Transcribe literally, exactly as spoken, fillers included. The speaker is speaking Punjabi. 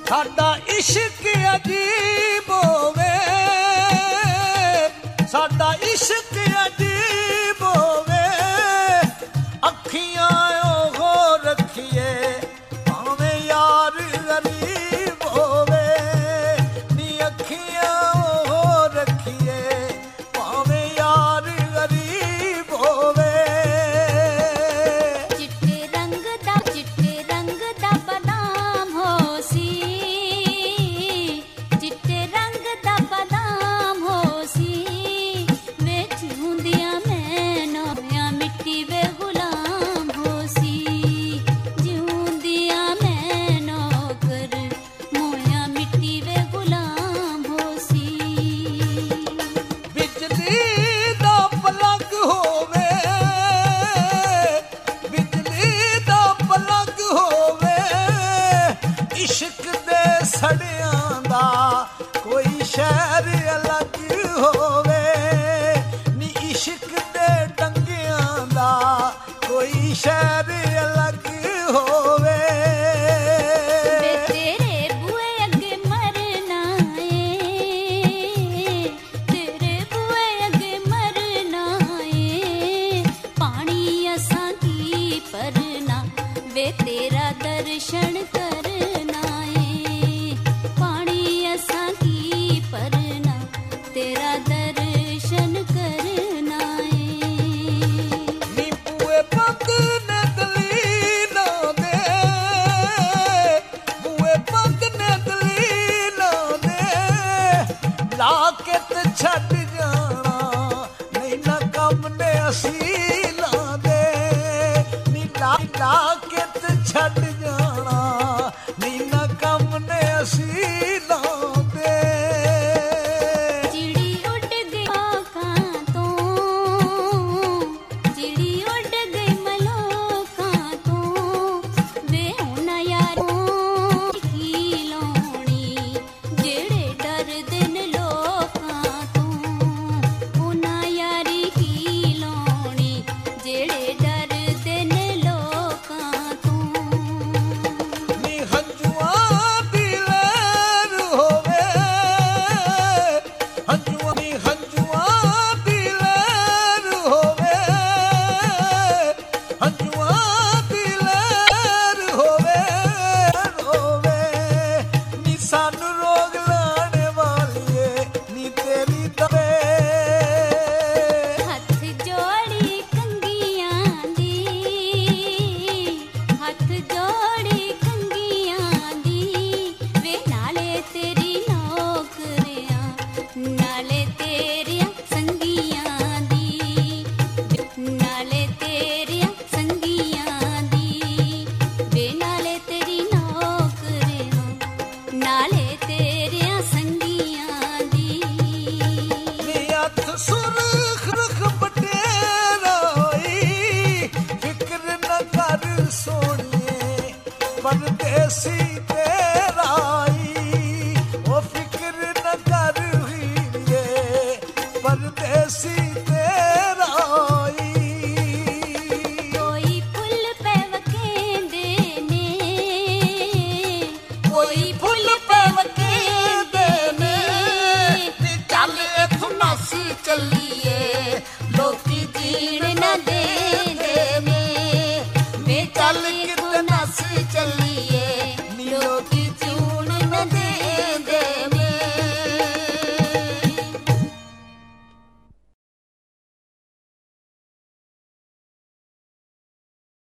ਸਾਡਾ ਇਸ਼ਕ ਅਜੀਬ ਹੋਵੇ, ਸਾਡਾ ਇਸ਼ਕ ਅਜੀਬ ਹੋਵੇ, ਅੱਖੀਆਂ ਉਹ ਰੱਖੀਏ ਭਾਵੇਂ ਯਾਰ ਗਰੀਬ ਹੋਵੇ, ਨੀ ਅੱਖੀਆਂ ਉਹ ਰੱਖੀਏ ਭਾਵੇਂ ਯਾਰ ਗਰੀਬ ਹੋਵੇ। ਚਿੱਟੇ ਰੰਗ ਦਾ ਚਿੱਟੇ ਰੰਗ ਦਾ ਬਦਾਮ ਹੋ ਸੀ, ਚਿੱਟੇ ਰੰਗ ਦਾ ਬਦਾਮ ਹੋ ਸੀ, ਵਿੱਚ ਹੁੰਦੀਆਂ ਮੈਂ ਨੋਇਆ ਮਿੱਟੀ ਵੇ ਗੁਲਾਮ ਹੋ ਸੀ, ਜਿਉਂਦੀਆਂ ਮੈਂ ਨੌਕਰ ਮੋਇਆ ਮਿੱਟੀ ਵੇ ਗੁਲਾਮ ਹੋ ਸੀ। ਬਿਜਲੀ ਦਾ ਪਲੰਗ ਹੋਵੇ, ਬਿਜਲੀ ਦਾ ਪਲੰਗ ਹੋਵੇ, ਇਸ਼ਕ ਦੇ ਸੜਿਆਂ ਦਾ ਕੋਈ ਸ਼ਹਿਰ ਅਲੱਗ ਹੋਵੇ, ਨੀ ਇਸ਼ਕ ਦੇ ਟੰਗਿਆਂ ਦਾ ਕੋਈ ਸ਼ਹਿਰ ਅਲੱਗ ਹੋਵੇ। ਵੇ ਤੇਰੇ ਬੂਏ ਅੱਗੇ ਮਰਨਾ ਏ, ਤੇਰੇ ਬੂਏ ਅੱਗੇ ਮਰਨਾ ਏ, ਪਾਣੀ ਅਸਾਂ ਕੀ ਭਰਨਾ, ਵੇ ਤੇਰਾ ਦਰਸ਼ਨ ਕਰਨਾ ਏ, ਪਾਣੀ ਅਸਾਂ ਕੀ ਭਰਨਾ, ਤੇਰਾ ਦਰਸ਼ਨ ਕਰਨਾ ਏ। ਨੀ ਬੂਏ ਬੰਦ ਨੇ ਦਲੀਲਾਂ ਦੇ, ਬੂਏ ਬੰਦ ਨੇ ਦਲੀਲਾਂ ਦੇ, ਲਾ ਕੇ ਤੇ ਛੱਡ ਜਾਣਾ, ਨਹੀਂ ਨਾ ਕੰਮ ਨੇ ਅਸੀਲਾਂ ਦੇ, ਨੀ ਲਾ ਲਾ ਕੇ ਤੇ ਛੱਡ ਜਾਣਾ, ਨਹੀਂ ਨਾ ਕੰਮ ਨੇ ਅਸੀਲਾਂ ਦੇ। ਚਿੜੀ ਉੱਡ ਗਈ ਆਕਾਂ ਤੋਂ, ਚਿੜੀ ਉੱਡ ਗਈ ਮਲੋਕਾਂ ਤੋਂ, ਵੇ ਉਹਨਾਂ ਯਾਰੋਂ ਕੀ ਲਾਉਣੀ, ਜਿਹੜੇ ਡਰਦੇ ਨੇ ਲੋਕਾਂ ਤੋਂ, ਉਹਨਾਂ ਯਾਰੀ ਕੀ ਲਾਉਣੀ, ਜਿਹੜੇ ਡਰਦੇ ਨੇ ਲੋਕਾਂ ਤੋਂ। ਨੀ ਹੰਝੂਆਂ ਦੀ ਲਹਿਰ ਹੋਵੇ, ਹੰਝੂਆਂ ਨੀ ਹੰਝੂਆਂ ਦੀ ਲਹਿਰ ਹੋਵੇ, ਹੰਝੂਆਂ ਦੀ ਲਹਿਰ ਹੋਵੇ, ਹੋਵੇ, ਨੀ ਸਾਨੂੰ ਰੋਗ ਲਾਣੇ ਵਾਲੀਏ, ਨੀ ਤੇਰੀ ਦਵੇ। ਹੱਥ ਜੋੜੀ ਕੰਗੀਆਂ ਦੀ, ਹੱਥ ਜੋੜੀ ਕੰਗੀਆਂ ਦੀ, ਵੇ ਨਾਲੇ ਤੇਰੀ ਨੌਕਰੀਆਂ, ਨਾਲੇ ਤੇਰੀਆਂ ਸੰਗੀਆਂ ਦੀ, ਨਾਲੇ ਤੇਰੀਆਂ ਸੰਗੀਆਂ ਦੀ, ਵੇ ਨਾਲੇ ਤੇਰੀ ਨੌਕਰੀਆਂ, ਨਾਲੇ ਤੇਰੀਆਂ ਸੰਗੀਆਂ ਦੀ। ਨੀ ਹੱਥ ਸੁਰਖ ਰਖ ਬਟੇਰਾ ਹੋਈ, ਫਿਕਰ ਨਾ ਕਰ ਸੋਹਣੀਏ ਪਰਦੇਸੀ ਤੇਰਾ ਈ, ਉਹ ਫਿਕਰ ਨਾ ਕਰ ਹੀਰੀਏ ਪਰਦੇਸੀ ਤੇਰਾ ਈ। ਕੋਈ ਫੁੱਲ ਪੈ ਵਕੇਂਦੇ ਨੇ, ਕੋਈ ਫੁੱਲ ਪੈ ਵਕੇਂਦੇ ਨੇ, ਨੀ ਚੱਲ ਇੱਥੋਂ ਨੱਸ ਚੱਲੀਏ, ਲੋਕੀ ਜੀਣ ਨਾ ਦੇਂਦੇ ਨੇ, ਵੇ ਚੱਲ ਕਿਤੋਂ ਨੱਸ ਚੱਲੀਏ।